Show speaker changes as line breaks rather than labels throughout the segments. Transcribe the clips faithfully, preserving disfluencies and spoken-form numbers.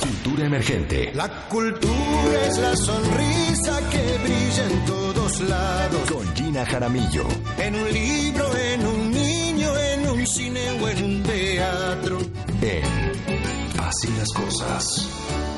Cultura emergente.
La cultura es la sonrisa que brilla en todos lados.
Con Gina Jaramillo.
En un libro, en un niño, en un cine o en un teatro.
En Así las Cosas.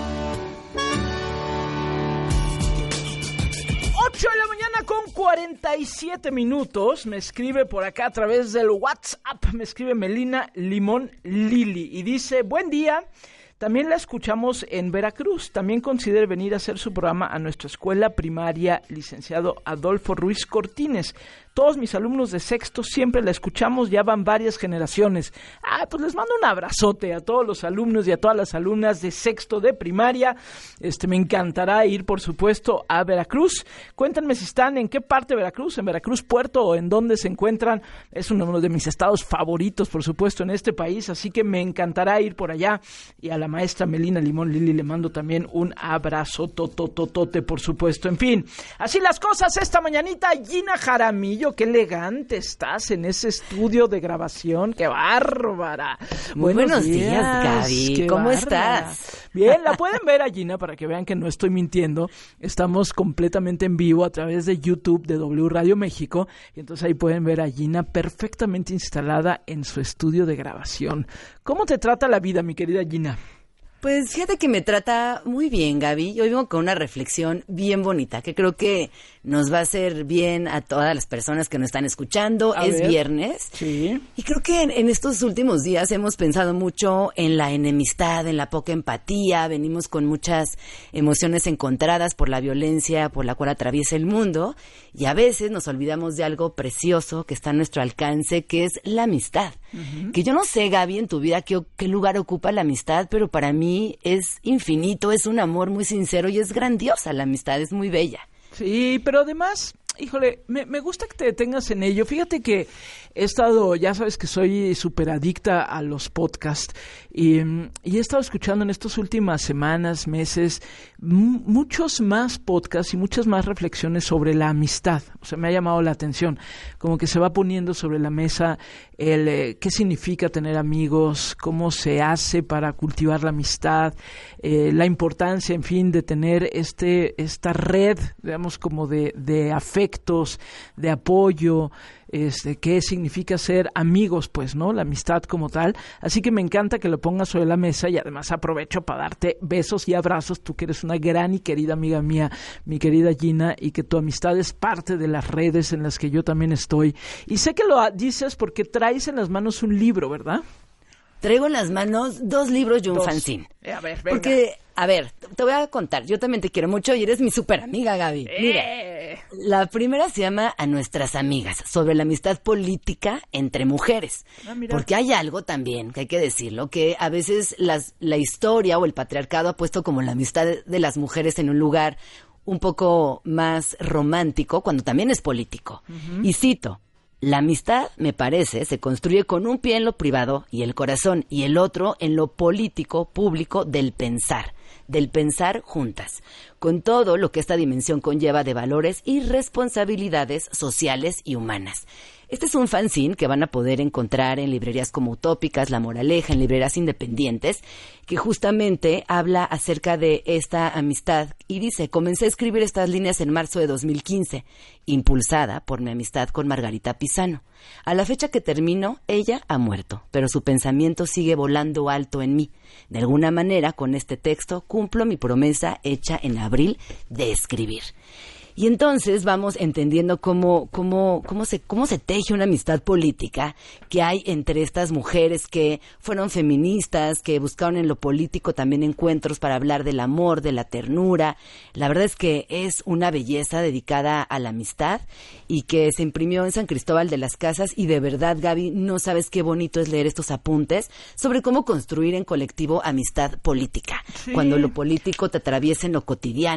ocho de la mañana con cuarenta y siete minutos. Me escribe por acá a través del WhatsApp. Me escribe Melina Limón Lili y dice: buen día. También la escuchamos en Veracruz. También considere venir a hacer su programa a nuestra escuela primaria, licenciado Adolfo Ruiz Cortines. Todos mis alumnos de sexto siempre la escuchamos, ya van varias generaciones. Ah, pues les mando un abrazote a todos los alumnos y a todas las alumnas de sexto de primaria. Este, me encantará ir, por supuesto, a Veracruz. Cuéntenme si están en qué parte de Veracruz, en Veracruz Puerto o en dónde se encuentran. Es uno de mis estados favoritos, por supuesto, en este país, así que me encantará ir por allá. Y a la maestra Melina Limón Lili le mando también un abrazo totototote, por supuesto. En fin, así las cosas esta mañanita. Gina Jaramillo, qué elegante estás en ese estudio de grabación, qué bárbara.
Muy buenos, buenos días,
días,
Gaby, ¿cómo bárbara. estás?
Bien, la pueden ver a Gina para que vean que no estoy mintiendo. Estamos completamente en vivo a través de YouTube de W Radio México, y entonces ahí pueden ver a Gina perfectamente instalada en su estudio de grabación. ¿Cómo te trata la vida, mi querida Gina?
Pues fíjate que me trata muy bien, Gaby. Yo vengo con una reflexión bien bonita que creo que nos va a hacer bien a todas las personas que nos están escuchando. A es ver. Viernes.
Sí.
Y creo que en, en estos últimos días hemos pensado mucho en la enemistad, en la poca empatía. Venimos con muchas emociones encontradas por la violencia por la cual atraviesa el mundo. Y a veces nos olvidamos de algo precioso que está a nuestro alcance, que es la amistad. Uh-huh. Que yo no sé, Gaby, en tu vida qué, qué lugar ocupa la amistad, pero para mí es infinito, es un amor muy sincero y es grandiosa la amistad, es muy bella.
Sí, pero además, híjole, me, me gusta que te detengas en ello. Fíjate que he estado, ya sabes que soy súper adicta a los podcasts y, y he estado escuchando en estas últimas semanas, meses, m- muchos más podcasts y muchas más reflexiones sobre la amistad. O sea, me ha llamado la atención, como que se va poniendo sobre la mesa el eh, qué significa tener amigos, cómo se hace para cultivar la amistad, eh, la importancia, en fin, de tener este esta red, digamos, como de, de afectos, de apoyo, este, qué significa ser amigos, pues, ¿no? La amistad como tal. Así que me encanta que lo pongas sobre la mesa y además aprovecho para darte besos y abrazos, tú que eres una gran y querida amiga mía, mi querida Gina, y que tu amistad es parte de las redes en las que yo también estoy. Y sé que lo dices porque traes en las manos un libro, ¿verdad?
Traigo en las manos dos libros y un dos. fanzine.
Eh, a ver, venga.
Porque, a ver, te voy a contar, yo también te quiero mucho y eres mi súper amiga, Gaby.
Eh.
Mira, la primera se llama A nuestras amigas, sobre la amistad política entre mujeres.
Ah, mira.
Porque hay algo también, que hay que decirlo, que a veces las, la historia o el patriarcado ha puesto como la amistad de las mujeres en un lugar un poco más romántico, cuando también es político. Uh-huh. Y cito: la amistad, me parece, se construye con un pie en lo privado y el corazón, y el otro en lo político, público, del pensar, del pensar juntas, con todo lo que esta dimensión conlleva de valores y responsabilidades sociales y humanas. Este es un fanzine que van a poder encontrar en librerías como Utópicas, La Moraleja, en librerías independientes, que justamente habla acerca de esta amistad y dice: comencé a escribir estas líneas en marzo de dos mil quince, impulsada por mi amistad con Margarita Pisano. A la fecha que termino, ella ha muerto, pero su pensamiento sigue volando alto en mí. De alguna manera, con este texto, cumplo mi promesa hecha en abril de escribir. Y entonces vamos entendiendo cómo, cómo, cómo se, cómo se teje una amistad política que hay entre estas mujeres que fueron feministas, que buscaron en lo político también encuentros para hablar del amor, de la ternura. La verdad es que es una belleza dedicada a la amistad y que se imprimió en San Cristóbal de las Casas, y de verdad, Gaby, no sabes qué bonito es leer estos apuntes sobre cómo construir en colectivo amistad política. Sí. Cuando lo político te atraviesa en lo cotidiano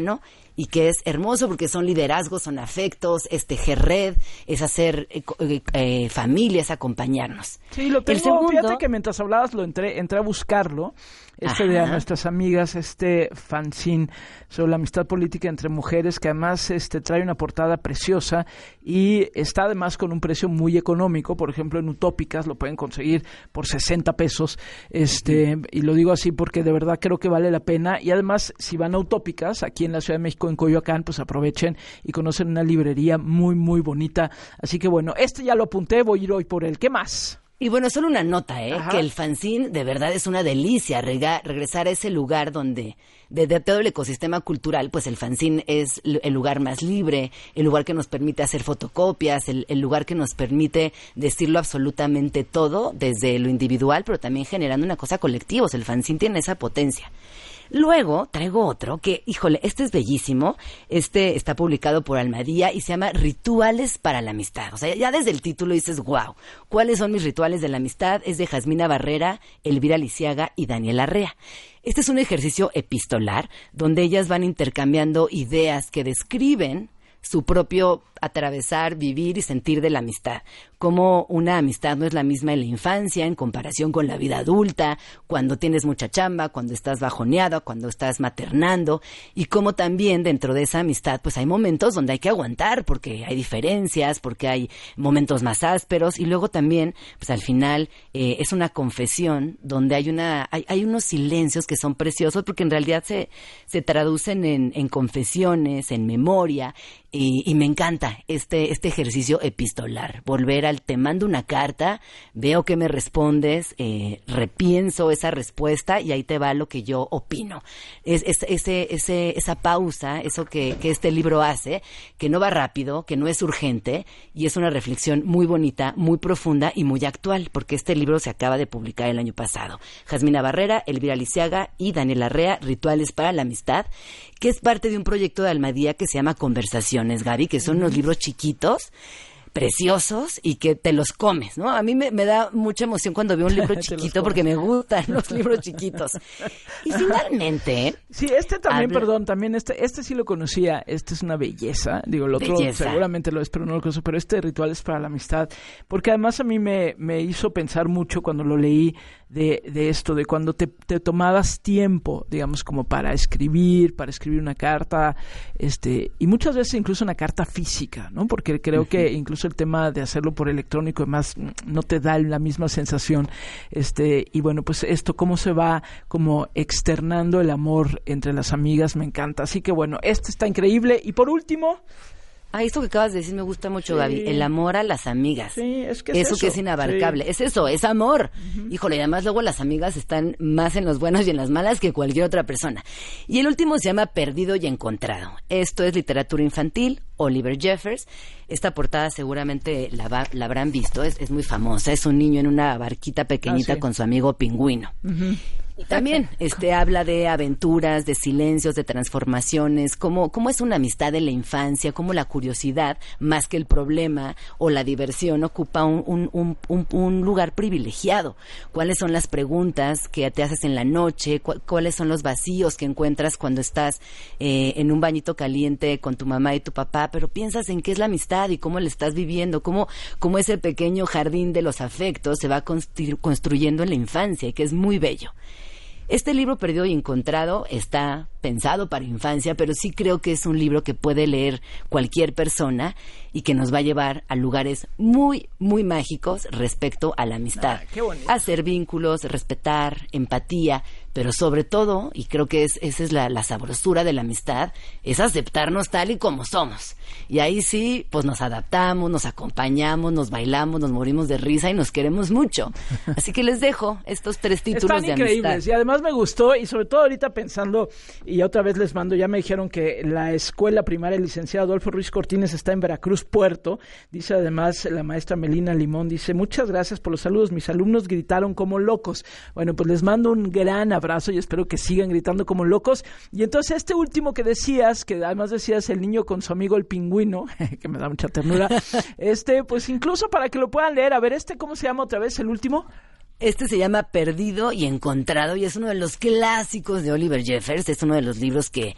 y que es hermoso porque son liderazgos, son afectos, es tejer red, es hacer eh, eh, eh, familia, es acompañarnos.
Sí, lo tengo,
El segundo,
fíjate que mientras hablabas lo entré, entré a buscarlo, este Ajá. de a nuestras amigas, este fanzine sobre la amistad política entre mujeres, que además este trae una portada preciosa y está además con un precio muy económico. Por ejemplo, en Utópicas lo pueden conseguir por sesenta pesos, este uh-huh. y lo digo así porque de verdad creo que vale la pena. Y además, si van a Utópicas, aquí en la Ciudad de México, en Coyoacán, pues aprovechen y conocen una librería muy, muy bonita. Así que bueno, este ya lo apunté, voy a ir hoy por él. ¿Qué más?
Y bueno, solo una nota, ¿eh?
Ajá.
Que el fanzine de verdad es una delicia, rega- regresar a ese lugar donde, de, de todo el ecosistema cultural, pues el fanzine es el lugar más libre, el lugar que nos permite hacer fotocopias, el, el lugar que nos permite decirlo absolutamente todo, desde lo individual, pero también generando una cosa colectiva. O sea, el fanzine tiene esa potencia. Luego traigo otro que, híjole, este es bellísimo. Este está publicado por Almadía y se llama Rituales para la Amistad. O sea, ya desde el título dices, wow, ¿cuáles son mis rituales de la amistad? Es de Jazmina Barrera, Elvira Lisiaga y Daniela Rea. Este es un ejercicio epistolar donde ellas van intercambiando ideas que describen su propio atravesar, vivir y sentir de la amistad. Como una amistad no es la misma en la infancia, en comparación con la vida adulta, cuando tienes mucha chamba, cuando estás bajoneado, cuando estás maternando, y como también dentro de esa amistad, pues hay momentos donde hay que aguantar, porque hay diferencias, porque hay momentos más ásperos, y luego también, pues al final, eh, es una confesión donde hay una, hay, hay unos silencios que son preciosos, porque en realidad se, se traducen en, en confesiones, en memoria, y, y me encanta este, este ejercicio epistolar, volver al te mando una carta, veo que me respondes, eh, repienso esa respuesta y ahí te va lo que yo opino. Es, es ese, ese, esa pausa, eso que, que este libro hace, que no va rápido, que no es urgente, y es una reflexión muy bonita, muy profunda y muy actual, porque este libro se acaba de publicar el año pasado. Jazmina Barrera, Elvira Lisiaga y Daniela Rea, Rituales para la Amistad, que es parte de un proyecto de Almadía que se llama Conversaciones, Gaby, que son unos libros chiquitos, preciosos y que te los comes, ¿no? A mí me, me da mucha emoción cuando veo un libro chiquito porque me gustan los libros chiquitos. Y finalmente...
Sí, este también,
habla...
perdón, también este este sí lo conocía, este es una belleza, digo, el otro
belleza.
Seguramente lo es, pero no lo conozco, pero este Rituales para la Amistad, porque además a mí me, me hizo pensar mucho cuando lo leí de, de esto, de cuando te, te tomabas tiempo, digamos, como para escribir, para escribir una carta, este, y muchas veces incluso una carta física, ¿no? Porque creo uh-huh. que incluso el tema de hacerlo por electrónico además no te da la misma sensación, este, y bueno, pues esto, cómo se va como externando el amor entre las amigas, me encanta. Así que bueno, este está increíble. Y por último...
Ah, esto que acabas de decir me gusta mucho,
sí.
Gaby. El amor a las amigas.
Sí, es que es
eso.
eso
que es inabarcable. Sí. Es eso, es amor. Uh-huh. Híjole, y además luego las amigas están más en los buenos y en las malas que cualquier otra persona. Y el último se llama Perdido y Encontrado. Esto es literatura infantil, Oliver Jeffers. Esta portada seguramente la, va, la habrán visto, es, es muy famosa. Es un niño en una barquita pequeñita ah, sí. con su amigo pingüino. Uh-huh. Y también este habla de aventuras, de silencios, de transformaciones, cómo, cómo es una amistad en la infancia, cómo la curiosidad, más que el problema o la diversión, ocupa un, un, un, un, un lugar privilegiado. ¿Cuáles son las preguntas que te haces en la noche? ¿Cu- ¿Cuáles son los vacíos que encuentras cuando estás eh, en un bañito caliente con tu mamá y tu papá? Pero piensas en qué es la amistad y cómo la estás viviendo, cómo, cómo ese pequeño jardín de los afectos se va constru- construyendo en la infancia y que es muy bello. Este libro Perdido y Encontrado está pensado para infancia, pero sí creo que es un libro que puede leer cualquier persona y que nos va a llevar a lugares muy, muy mágicos respecto a la amistad.
Ah, qué bonito.
Hacer vínculos, respetar, empatía, pero sobre todo, y creo que es, esa es la, la sabrosura de la amistad, es aceptarnos tal y como somos. Y ahí sí, pues nos adaptamos, nos acompañamos, nos bailamos, nos morimos de risa y nos queremos mucho. Así que les dejo estos tres títulos
Están
de
increíbles,
amistad.
Y además me gustó, y sobre todo ahorita pensando, y otra vez les mando, ya me dijeron que la escuela primaria licenciado Adolfo Ruiz Cortines está en Veracruz, Puerto. Dice además la maestra Melina Limón, dice, muchas gracias por los saludos, mis alumnos gritaron como locos. Bueno, pues les mando un gran abrazo y espero que sigan gritando como locos. Y entonces este último que decías, que además decías el niño con su amigo el pingüino, que me da mucha ternura, este, pues incluso para que lo puedan leer, a ver, este, ¿cómo se llama otra vez el último?
Este se llama Perdido y Encontrado y es uno de los clásicos de Oliver Jeffers. Es uno de los libros que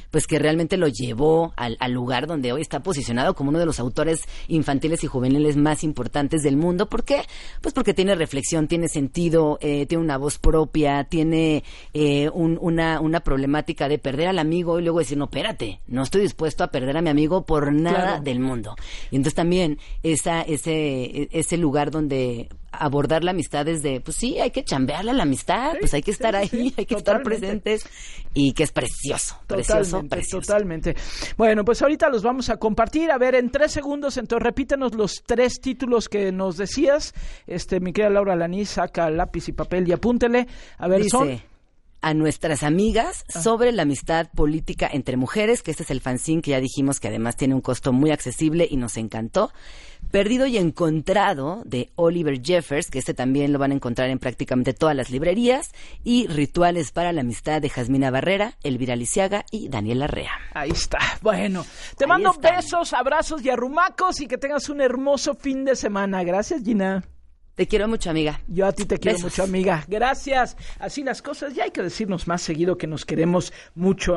pues que realmente lo llevó al, al lugar donde hoy está posicionado como uno de los autores infantiles y juveniles más importantes del mundo. ¿Por qué? Pues porque tiene reflexión, tiene sentido, eh, tiene una voz propia, tiene eh, un, una, una problemática de perder al amigo y luego decir, no, espérate, no estoy dispuesto a perder a mi amigo por nada claro. del mundo. Y entonces también esa, ese, ese lugar donde abordar la amistad desde, pues sí, hay que chambearla la amistad, sí, pues hay que estar sí, ahí, sí, hay que totalmente. estar presentes, y que es precioso, precioso,
totalmente,
precioso.
Totalmente. Bueno, pues ahorita los vamos a compartir, a ver, en tres segundos, entonces repítenos los tres títulos que nos decías, este, mi querida Laura Lanís, saca lápiz y papel y apúntele, a ver,
Dice,
son...
a nuestras amigas sobre la amistad política entre mujeres, que este es el fanzine que ya dijimos que además tiene un costo muy accesible y nos encantó. Perdido y encontrado, de Oliver Jeffers, que este también lo van a encontrar en prácticamente todas las librerías, y Rituales para la amistad, de Jazmina Barrera, Elvira Lisiaga y Daniela Rea.
Ahí está. Bueno, te
Ahí
mando
están.
besos, abrazos y arrumacos, y que tengas un hermoso fin de semana. Gracias, Gina.
Te quiero mucho, amiga.
Yo a ti te quiero
Besos.
mucho, amiga. Gracias. Así las cosas, ya hay que decirnos más seguido que nos queremos mucho.